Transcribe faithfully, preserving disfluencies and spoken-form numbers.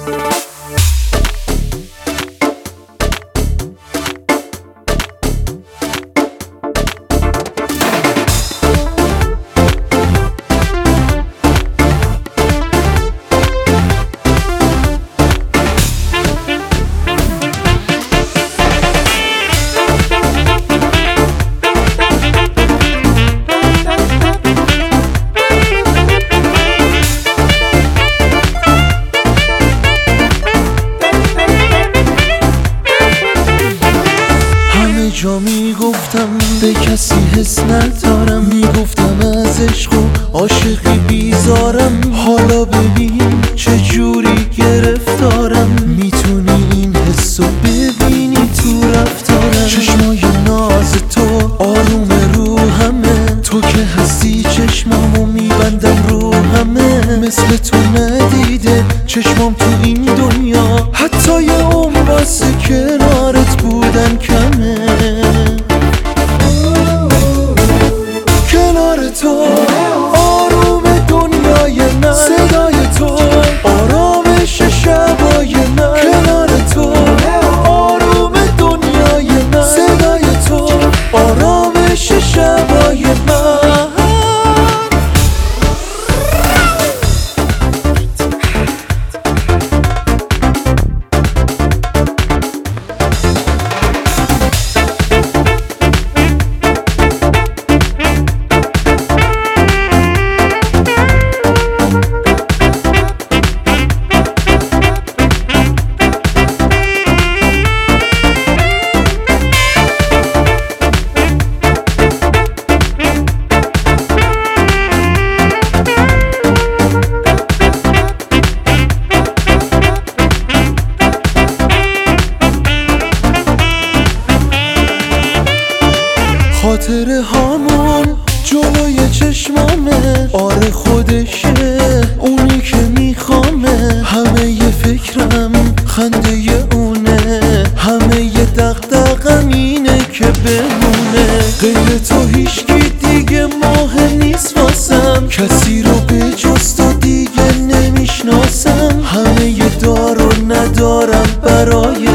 جا میگفتم به کسی حس ندارم، میگفتم از عشق و عاشقی بیزارم. حالا ببین چه جوری گرفتارم، میتونی این حسو ببینی تو رفتارم. چشمای ناز تو آروم رو همه، تو که هستی چشمامو میبندم رو همه. مثل تو ندیده چشمام تو این دنیا، حتی یه عمر واسه کنارت بودن کمه. کنار تو آروم دنیای من، صدای تو آرامش شبای من. کنار تو آروم دنیای من، صدای تو آرامش شبای من. خاطر هامون جلوی چشمامه، آره خودشه اونی که میخوامه. همه ی فکرم خنده ی اونه، همه ی دغدغم اینه که بمونه. غیر تو هیچکی دیگه مهم نیست واسم، کسی رو به جز تو دیگه نمیشناسم. همه ی دار و ندارم برای